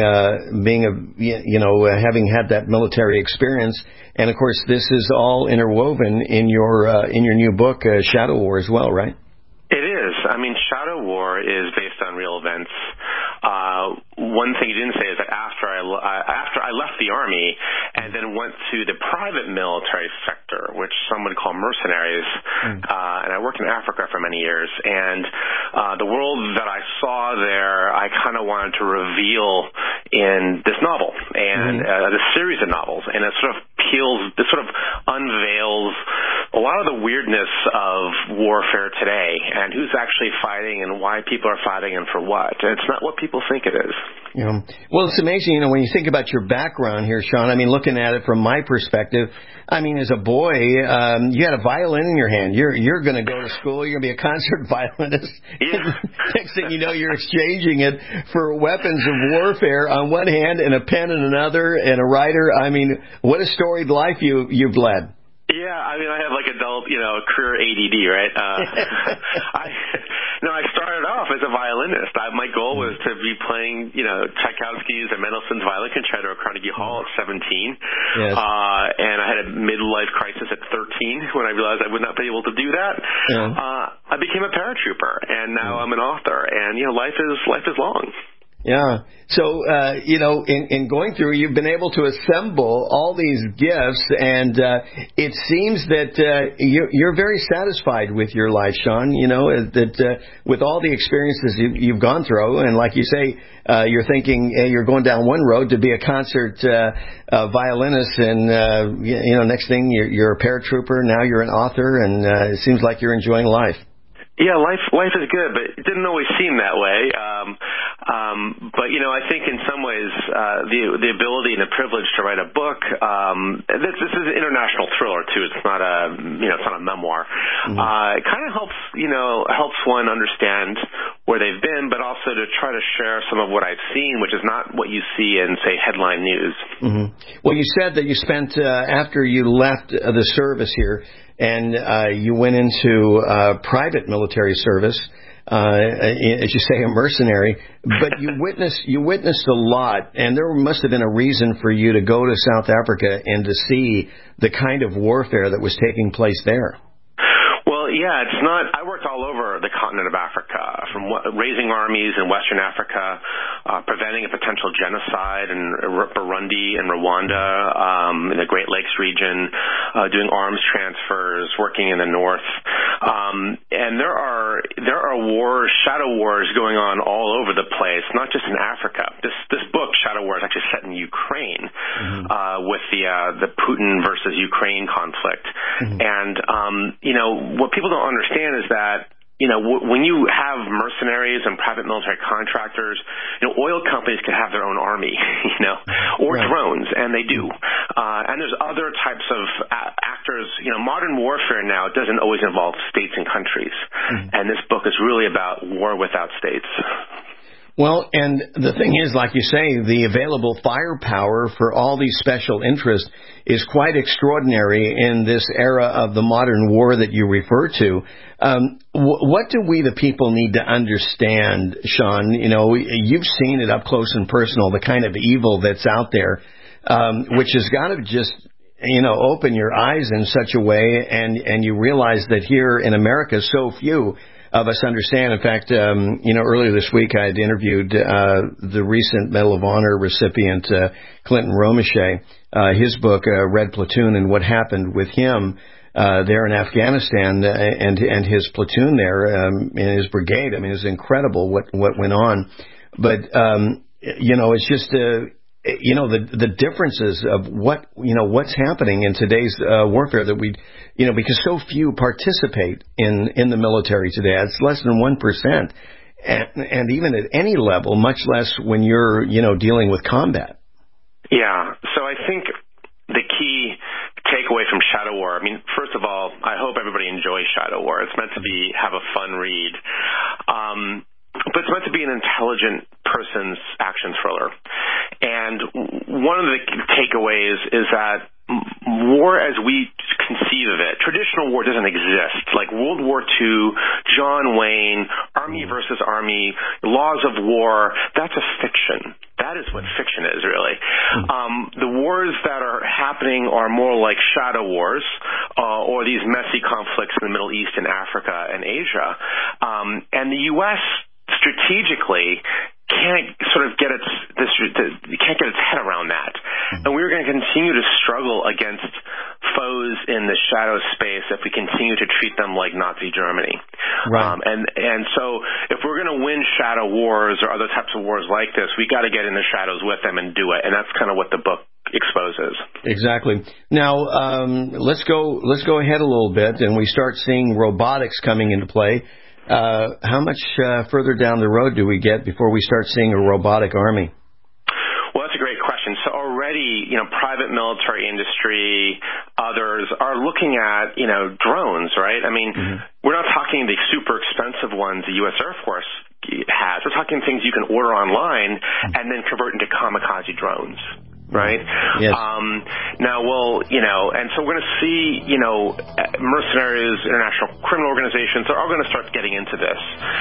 had that military experience, and of course this is all interwoven in your new book, Shadow War, as well, right? It is. I mean, Shadow War is based on real events. One thing you didn't say is that after I left the Army and then went to the private military sector, which some would call mercenaries, and I worked in Africa for many years, and the world that I saw there, I kind of wanted to reveal in this novel, and this series of novels, and it sort of unveils a lot of the weirdness of warfare today, and who's actually fighting and why people are fighting and for what. It's not what people think it is. Well, it's amazing, when you think about your background here, Sean. I mean, looking at it from my perspective, I mean, as a boy, you had a violin in your hand. You're going to go to school. You're going to be a concert violinist. Yeah. Next thing you know, you're exchanging it for weapons of warfare on one hand and a pen in another and a writer. I mean, what a storied life you've led. Yeah, I mean, I have like adult, career ADD, right? I started off as a violinist. My goal was to be playing, Tchaikovsky's and Mendelssohn's Violin Concerto at Carnegie Hall at 17. Yes. And I had a midlife crisis at 13 when I realized I would not be able to do that. Yeah. I became a paratrooper, and now I'm an author. And life is long. Yeah. So, in going through, you've been able to assemble all these gifts, and it seems that you're very satisfied with your life, Sean. That with all the experiences you've gone through, and like you say, you're thinking you're going down one road to be a concert violinist, and next thing you're a paratrooper. Now you're an author, and it seems like you're enjoying life. Yeah, life is good, but it didn't always seem that way. But I think in some ways the ability and the privilege to write a book. This is an international thriller too. It's not a memoir. It kind of helps one understand where they've been, but also to try to share some of what I've seen, which is not what you see in, say, headline news. Well, you said that you spent after you left the service here. And you went into private military service, as you say, a mercenary. But you witnessed a lot, and there must have been a reason for you to go to South Africa and to see the kind of warfare that was taking place there. Well, yeah, it's not. I worked all over the continent of Africa, from raising armies in Western Africa, preventing a potential genocide in Burundi and Rwanda, in the Great Lakes region, doing arms transfers, working in the north, and there are wars, shadow wars, going on all over the place, not just in Africa. This book, Shadow War, is actually set in Ukraine, with the Putin versus Ukraine conflict, and what people don't understand is that when you have mercenaries and private military contractors, oil companies can have their own army, or drones, and they do. And there's other types of actors. Modern warfare now doesn't always involve states and countries. And this book is really about war without states. Well, and the thing is, like you say, the available firepower for all these special interests is quite extraordinary in this era of the modern war that you refer to. What do we, the people, need to understand, Sean? You've seen it up close and personal, the kind of evil that's out there, which has got to just, open your eyes in such a way, and you realize that here in America, so few of us understand. In fact, earlier this week I had interviewed the recent Medal of Honor recipient, Clinton Romesha, his book, Red Platoon, and what happened with him there in Afghanistan and his platoon there in his brigade. I mean, it was incredible what went on. But, it's just... the differences of what's happening in today's warfare that because so few participate in the military today. It's less than 1%. And even at any level, much less when you're, dealing with combat. Yeah. So I think the key takeaway from Shadow War, first of all, I hope everybody enjoys Shadow War. It's meant to have a fun read. But it's meant to be an intelligent person's action thriller. And one of the takeaways is that war as we conceive of it, traditional war doesn't exist. Like World War II, John Wayne, army versus army, laws of war, that's a fiction. That is what fiction is, really. The wars that are happening are more like shadow wars or these messy conflicts in the Middle East and Africa and Asia. And the U.S. strategically can't get its head around that, and we're going to continue to struggle against foes in the shadow space if we continue to treat them like Nazi Germany. Right. And so if we're going to win shadow wars or other types of wars like this, we got to get in the shadows with them and do it, and that's kind of what the book exposes. Exactly. Now let's go ahead a little bit, and we start seeing robotics coming into play. How much further down the road do we get before we start seeing a robotic army? Well, that's a great question. So already, private military industry, others are looking at, drones, right? We're not talking the super expensive ones the U.S. Air Force has. We're talking things you can order online and then convert into kamikaze drones. Right? Yes. And so we're going to see, mercenaries, international criminal organizations, they're all going to start getting into this.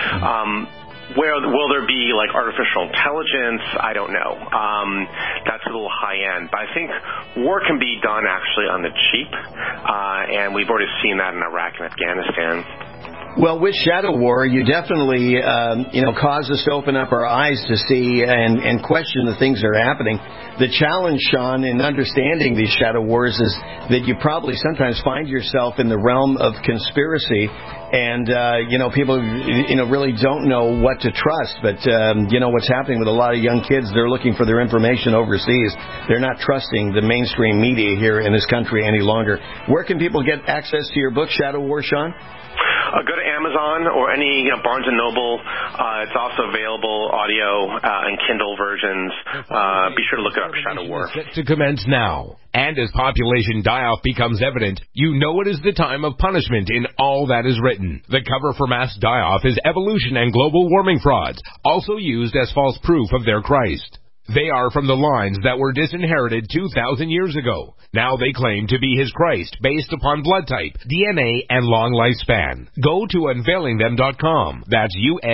Will there be like artificial intelligence? I don't know. That's a little high end, but I think war can be done actually on the cheap, and we've already seen that in Iraq and Afghanistan. Well, with Shadow War, you definitely, cause us to open up our eyes to see and question the things that are happening. The challenge, Sean, in understanding these Shadow Wars is that you probably sometimes find yourself in the realm of conspiracy, and, people, really don't know what to trust. But, what's happening with a lot of young kids, they're looking for their information overseas. They're not trusting the mainstream media here in this country any longer. Where can people get access to your book, Shadow War, Sean? Go to Amazon or any Barnes & Noble. It's also available audio and Kindle versions. Be sure to look it up, Shadow War. Set to commence now. And as population die-off becomes evident, you know it is the time of punishment in all that is written. The cover for mass die-off is evolution and global warming frauds, also used as false proof of their Christ. They are from the lines that were disinherited 2,000 years ago. Now they claim to be his Christ based upon blood type, DNA, and long lifespan. Go to unveilingthem.com. That's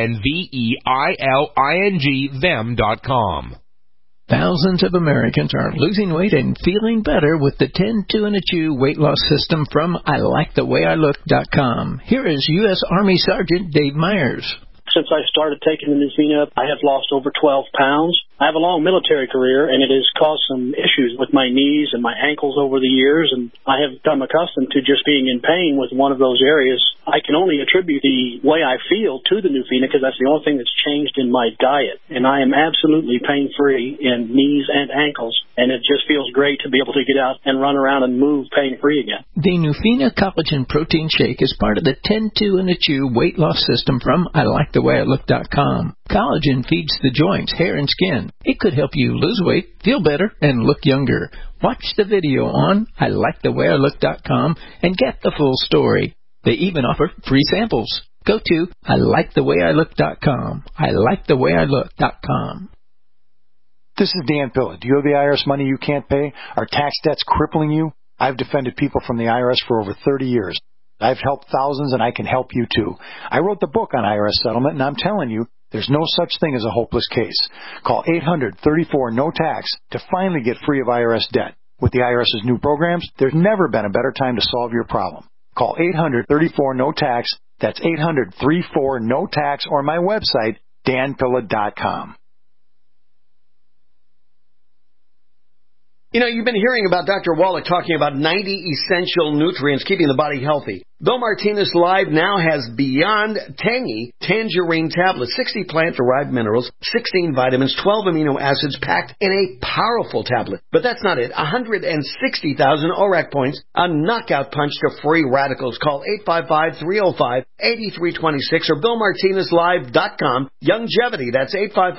UNVEILING them.com. Thousands of Americans are losing weight and feeling better with the 10, 2, and a Chew weight loss system from ILikeTheWayILook.com. Here is U.S. Army Sergeant Dave Myers. Since I started taking the Nuvena, I have lost over 12 pounds. I have a long military career, and it has caused some issues with my knees and my ankles over the years, and I have become accustomed to just being in pain with one of those areas. I can only attribute the way I feel to the Nufina because that's the only thing that's changed in my diet, and I am absolutely pain-free in knees and ankles, and it just feels great to be able to get out and run around and move pain-free again. The Nufina Collagen Protein Shake is part of the 10-2 and a Chew weight loss system from ILikeTheWayILook.com. Collagen feeds the joints, hair, and skin. It could help you lose weight, feel better, and look younger. Watch the video on ILikeTheWayILook.com and get the full story. They even offer free samples. Go to ILikeTheWayILook.com. ILikeTheWayILook.com. This is Dan Pilla. Do you owe the IRS money you can't pay? Are tax debts crippling you? I've defended people from the IRS for over 30 years. I've helped thousands, and I can help you too. I wrote the book on IRS settlement, and I'm telling you, there's no such thing as a hopeless case. Call 800-34-NO-TAX to finally get free of IRS debt. With the IRS's new programs, there's never been a better time to solve your problem. Call 800-34-NO-TAX. That's 800-34-NO-TAX, or my website, danpilla.com. You know, you've been hearing about Dr. Wallach talking about 90 essential nutrients keeping the body healthy. Bill Martinez Live now has Beyond Tangy Tangerine Tablets, 60 plant-derived minerals, 16 vitamins, 12 amino acids packed in a powerful tablet. But that's not it. 160,000 ORAC points, a knockout punch to free radicals. Call 855-305-8326 or BillMartinezLive.com. Longevity, that's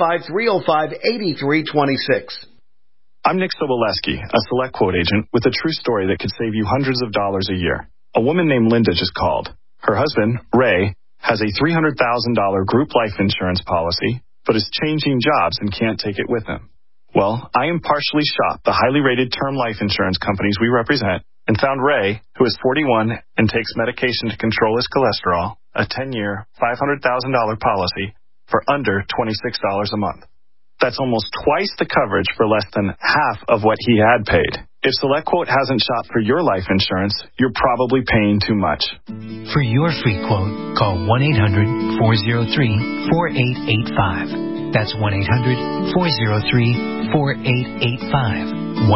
855-305-8326. I'm Nick Soboleski, a Select Quote agent with a true story that could save you hundreds of dollars a year. A woman named Linda just called. Her husband, Ray, has a $300,000 group life insurance policy, but is changing jobs and can't take it with him. Well, I impartially shopped the highly rated term life insurance companies we represent and found Ray, who is 41 and takes medication to control his cholesterol, a 10-year, $500,000 policy for under $26 a month. That's almost twice the coverage for less than half of what he had paid. If SelectQuote hasn't shopped for your life insurance, you're probably paying too much. For your free quote, call 1-800-403-4885. That's 1-800-403-4885.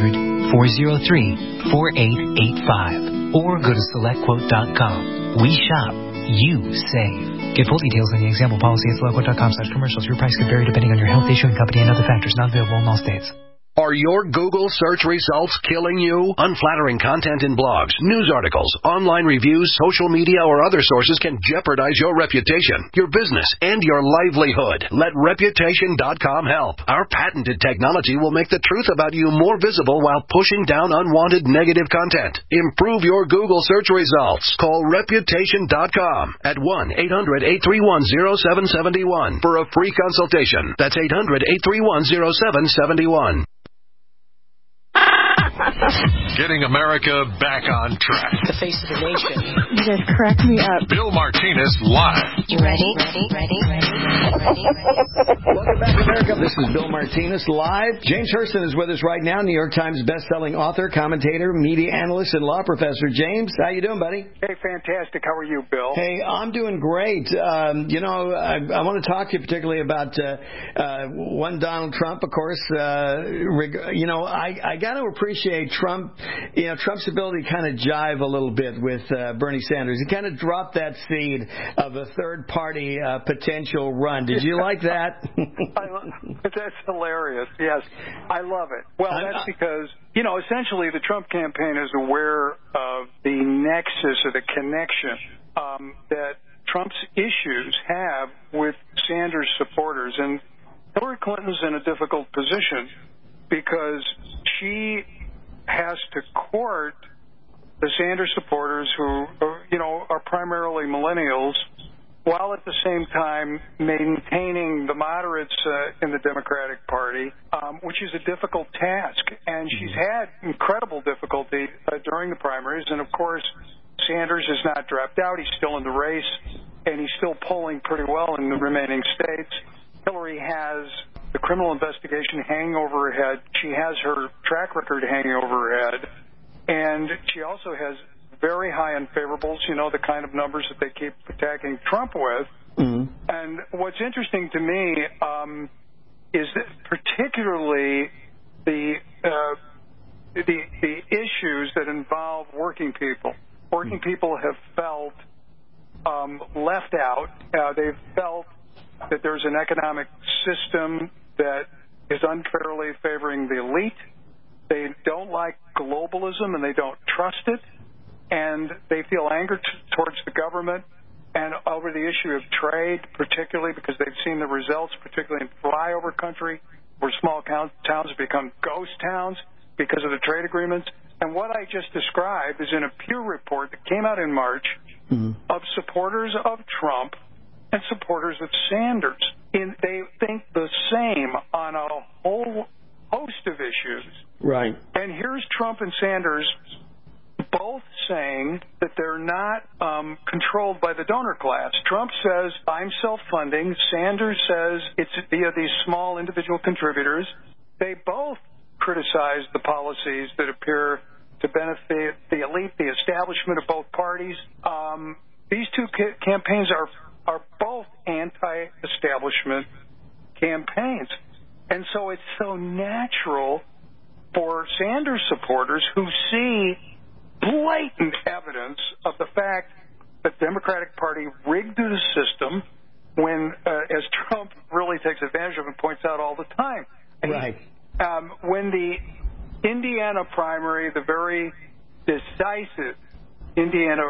1-800-403-4885. Or go to SelectQuote.com. We shop. You save. Get full details in the example policy at SelectQuote.com/commercials. Your price could vary depending on your health, issuing company, and other factors. Not available in all states. Are your Google search results killing you? Unflattering content in blogs, news articles, online reviews, social media, or other sources can jeopardize your reputation, your business, and your livelihood. Let Reputation.com help. Our patented technology will make the truth about you more visible while pushing down unwanted negative content. Improve your Google search results. Call Reputation.com at 1-800-831-0771 for a free consultation. That's 800-831-0771. Getting America back on track. The face of the nation. You guys crack me up. Bill Martinez Live. You ready? Ready? Welcome back to America. This is Bill Martinez Live. James Hurston is with us right now, New York Times best-selling author, commentator, media analyst, and law professor. James, how you doing, buddy? Hey, fantastic. How are you, Bill? Hey, I'm doing great. I want to talk to you particularly about one Donald Trump, of course. I got to appreciate Trump, Trump's ability to kind of jive a little bit with Bernie Sanders. He kind of dropped that seed of a third-party potential run. Did you like that? That's hilarious. Yes, I love it. Well, that's because, essentially the Trump campaign is aware of the nexus or the connection that Trump's issues have with Sanders supporters. And Hillary Clinton's in a difficult position because she has to court the Sanders supporters who, are primarily millennials, while at the same time maintaining the moderates in the Democratic Party, which is a difficult task. And she's had incredible difficulty during the primaries. And, of course, Sanders has not dropped out. He's still in the race, and he's still polling pretty well in the remaining states. Hillary has the criminal investigation hanging over her head. She has her track record hanging over her head. And she also has very high unfavorables, the kind of numbers that they keep attacking Trump with. Mm-hmm. And what's interesting to me is that particularly the issues that involve working people. Working people have felt left out. They've felt that there's an economic system that is unfairly favoring the elite. They don't like globalism and they don't trust it. And they feel anger towards the government and over the issue of trade, particularly because they've seen the results, particularly in flyover country, where small towns have become ghost towns because of the trade agreements. And what I just described is in a Pew report that came out in March of supporters of Trump and supporters of Sanders. They think the same on a whole host of issues. Right. And here's Trump and Sanders both saying that they're not controlled by the donor class. Trump says, I'm self-funding. Sanders says it's via these small individual contributors. They both criticize the policies that appear to benefit the elite, the establishment of both parties. These two campaigns are both anti-establishment campaigns. And so it's so natural for Sanders supporters who see blatant evidence of the fact that the Democratic Party rigged the system when, as Trump really takes advantage of and points out all the time. Right. When the Indiana primary, the very decisive Indiana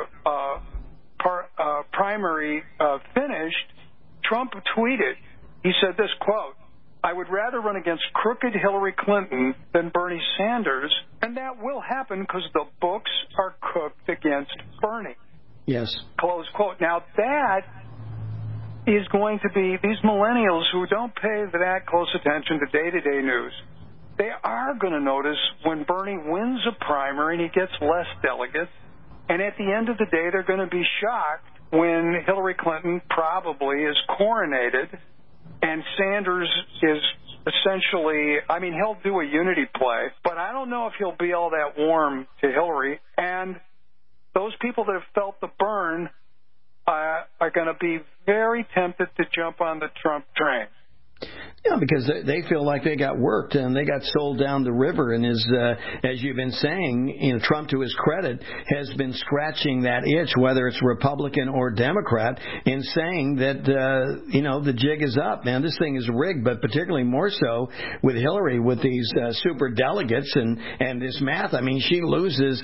primary finished, Trump tweeted, he said this, quote, I would rather run against crooked Hillary Clinton than Bernie Sanders, and that will happen because the books are cooked against Bernie. Yes. Close quote. Now, that is going to be these millennials who don't pay that close attention to day-to-day news. They are going to notice when Bernie wins a primary and he gets less delegates, and at the end of the day, they're going to be shocked when Hillary Clinton probably is coronated and Sanders is essentially, I mean, he'll do a unity play, but I don't know if he'll be all that warm to Hillary. And those people that have felt the burn are going to be very tempted to jump on the Trump train. Yeah, because they feel like they got worked and they got sold down the river. And as you've been saying, Trump, to his credit, has been scratching that itch, whether it's Republican or Democrat, in saying that, the jig is up, man. This thing is rigged, but particularly more so with Hillary, with these super delegates and this math. I mean, she loses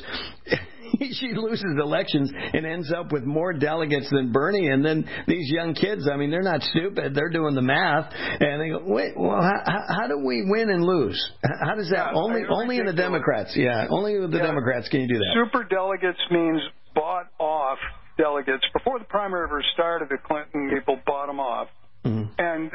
elections and ends up with more delegates than Bernie. And then these young kids, I mean, they're not stupid. They're doing the math. And they go, wait, well, how do we win and lose? How does that? Only in the Democrats. Yeah, only with the Democrats can you do that. Super delegates means bought off delegates. Before the primary ever started, the Clinton people bought them off. Mm-hmm. And,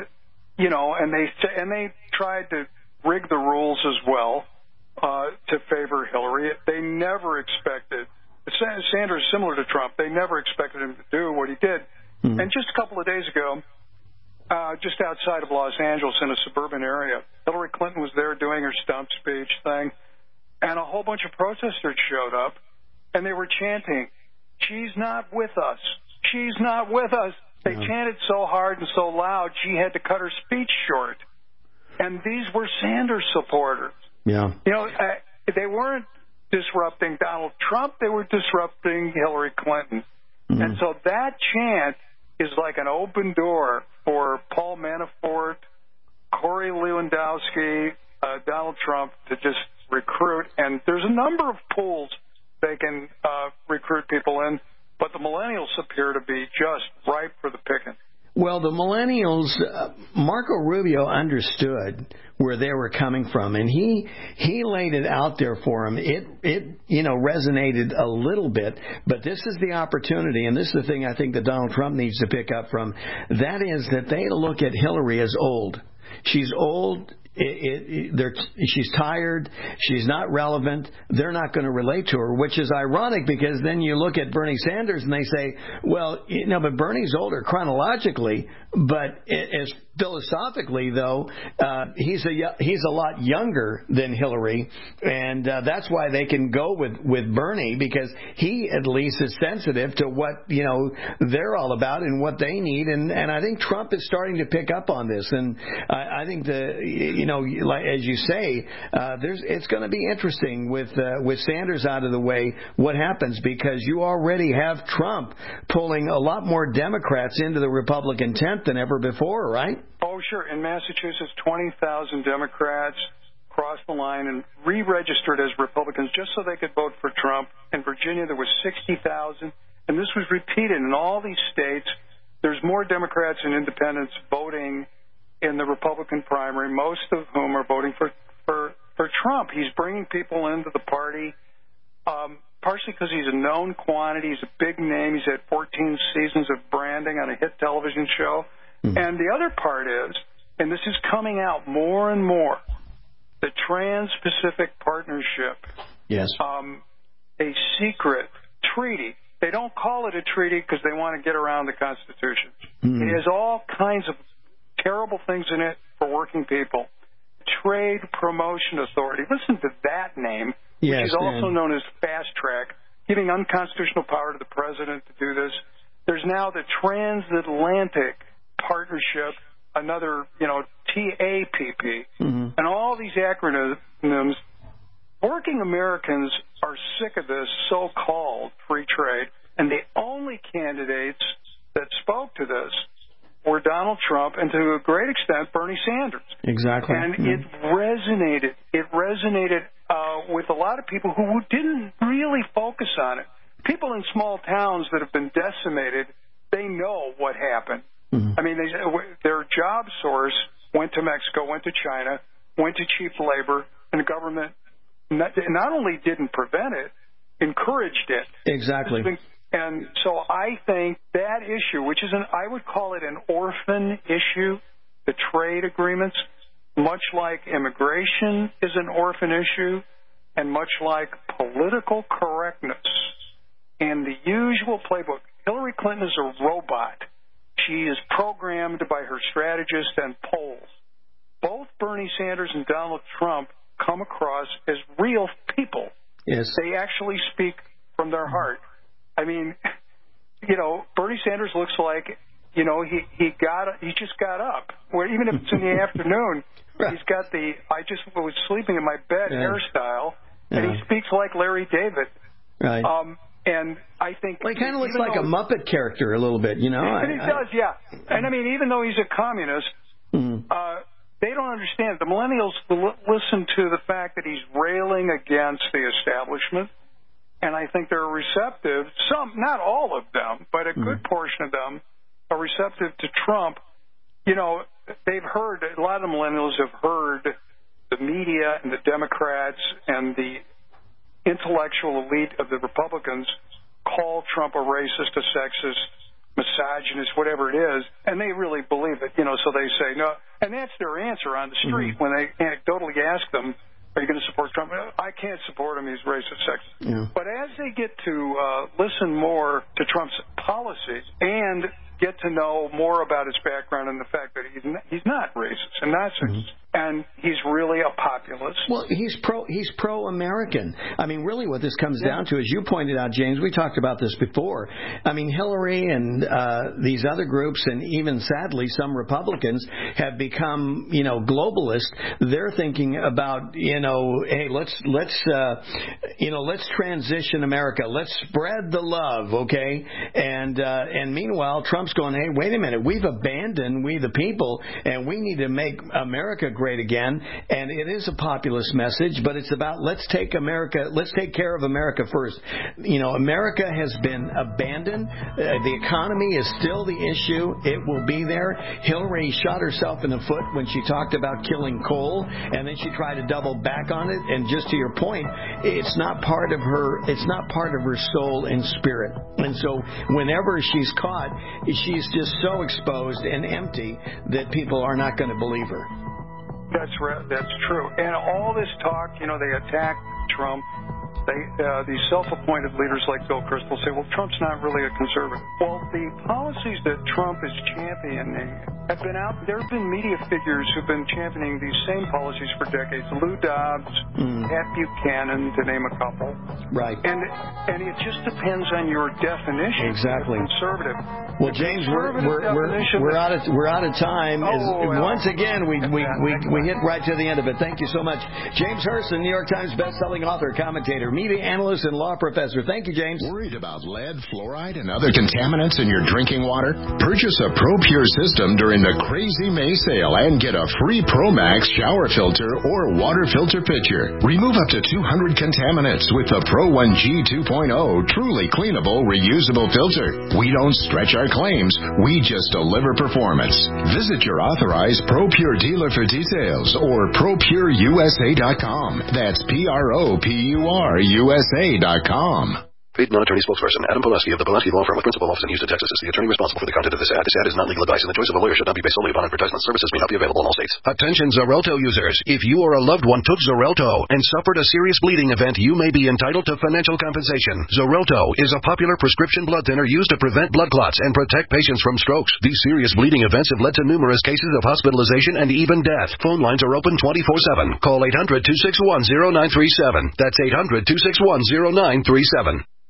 and they tried to rig the rules as well. To favor Hillary. They never expected, Sanders, similar to Trump, they never expected him to do what he did. Mm-hmm. And just a couple of days ago, just outside of Los Angeles in a suburban area, Hillary Clinton was there doing her stump speech thing, and a whole bunch of protesters showed up, and they were chanting, she's not with us. She's not with us. They chanted so hard and so loud, she had to cut her speech short. And these were Sanders supporters. Yeah. They weren't disrupting Donald Trump. They were disrupting Hillary Clinton. Mm-hmm. And so that chant is like an open door for Paul Manafort, Corey Lewandowski, Donald Trump to just recruit. And there's a number of pools they can recruit people in, but the millennials appear to be just ripe for the picking. Well, the millennials, Marco Rubio understood where they were coming from, and he laid it out there for them. It resonated a little bit, but this is the opportunity, and this is the thing I think that Donald Trump needs to pick up from. That is that they look at Hillary as old. She's old. she's tired. She's not relevant. They're not going to relate to her, which is ironic because then you look at Bernie Sanders and they say, well, but Bernie's older chronologically, but as philosophically, though, he's a lot younger than Hillary, and that's why they can go with Bernie, because he at least is sensitive to what they're all about and what they need, and I think Trump is starting to pick up on this, and I think like as you say, it's going to be interesting with Sanders out of the way what happens, because you already have Trump pulling a lot more Democrats into the Republican tent than ever before, right? Oh, sure. In Massachusetts, 20,000 Democrats crossed the line and re-registered as Republicans just so they could vote for Trump. In Virginia, there was 60,000, and this was repeated in all these states. There's more Democrats and independents voting in the Republican primary, most of whom are voting for Trump. He's bringing people into the party, partially because he's a known quantity. He's a big name. He's had 14 seasons of branding on a hit television show. And the other part is, and this is coming out more and more, the Trans-Pacific Partnership. Yes. A secret treaty. They don't call it a treaty because they want to get around the Constitution. It has all kinds of terrible things in it for working people. Trade Promotion Authority. Listen to that name, which is also known as Fast Track, giving unconstitutional power to the president to do this. There's now the Transatlantic Partnership, another, TAPP, and all these acronyms. Working Americans are sick of this so-called free trade, and the only candidates that spoke to this were Donald Trump and, to a great extent, Bernie Sanders. Exactly. And it resonated. It resonated with a lot of people who didn't really focus on it. People in small towns that have been decimated, they know what happened. I mean, their job source went to Mexico, went to China, went to cheap labor, and the government not only didn't prevent it, encouraged it. Exactly. And so I think that issue, which is I would call it an orphan issue, the trade agreements, much like immigration is an orphan issue, and much like political correctness and the usual playbook. Hillary Clinton is a robot. She is programmed by her strategists and polls. Both Bernie Sanders and Donald Trump come across as real people. Yes. They actually speak from their heart. I mean, Bernie Sanders looks like, he just got up. Where even if it's in the afternoon, he's got I just was sleeping in my bed hairstyle, and he speaks like Larry David. Right. And I think he kind of looks like a Muppet character a little bit, And he does, yeah. And I mean, even though he's a communist, they don't understand. The millennials listen to the fact that he's railing against the establishment, and I think they're receptive. Some, not all of them, but a good portion of them are receptive to Trump. They've heard, a lot of millennials have heard the media and the Democrats and the intellectual elite of the Republicans call Trump a racist, a sexist, misogynist, whatever it is, and they really believe it, so they say no. And that's their answer on the street when they anecdotally ask them, are you going to support Trump? I can't support him. He's racist, sexist. Yeah. But as they get to listen more to Trump's policies and get to know more about his background and the fact that he's not racist and not sexist, and he's really a populist. Well, he's pro-American. I mean, really what this comes down to, as you pointed out, James, we talked about this before. I mean, Hillary and these other groups, and even sadly some Republicans, have become, globalist. They're thinking about, hey, let's transition America. Let's spread the love, okay? And meanwhile, Trump's going, hey, wait a minute, we've abandoned we the people, and we need to make America great again. And it is a populist message, but it's about let's take care of America first. America has been abandoned. The economy is still the issue. It will be there. Hillary shot herself in the foot when she talked about killing coal, and then she tried to double back on it. And just to your point, it's not part of her soul and spirit. And so whenever she's caught, she's just so exposed and empty that people are not going to believe her. That's true. And all this talk, they attack Trump. These self-appointed leaders like Bill Kristol say, well, Trump's not really a conservative. Well, the policies that Trump is championing have been out. There have been media figures who've been championing these same policies for decades. Lou Dobbs, Pat Buchanan, to name a couple. Right. And it just depends on your definition. Exactly. Of conservative. Well, James, we're out of time. Once again, we hit right to the end of it. Thank you so much, James Hurston, New York Times best-selling author, commentator, media analyst, and law professor. Thank you, James. Worried about lead, fluoride, and other contaminants in your drinking water? Purchase a ProPure system during the Crazy May sale and get a free ProMax shower filter or water filter pitcher. Remove up to 200 contaminants with the Pro 1G 2.0 truly cleanable, reusable filter. We don't stretch our claims. We just deliver performance. Visit your authorized ProPure dealer for details or ProPureUSA.com. That's ProPureUSA.com. Paid non-attorney spokesperson Adam Pulaski of the Pulaski Law Firm with principal office in Houston, Texas is the attorney responsible for the content of this ad. This ad is not legal advice, and the choice of a lawyer should not be based solely upon advertisement. Services may not be available in all states. Attention Xarelto users. If you or a loved one took Xarelto and suffered a serious bleeding event, you may be entitled to financial compensation. Xarelto is a popular prescription blood thinner used to prevent blood clots and protect patients from strokes. These serious bleeding events have led to numerous cases of hospitalization and even death. Phone lines are open 24/7. Call 800-261-0937. That's 800-261-0937.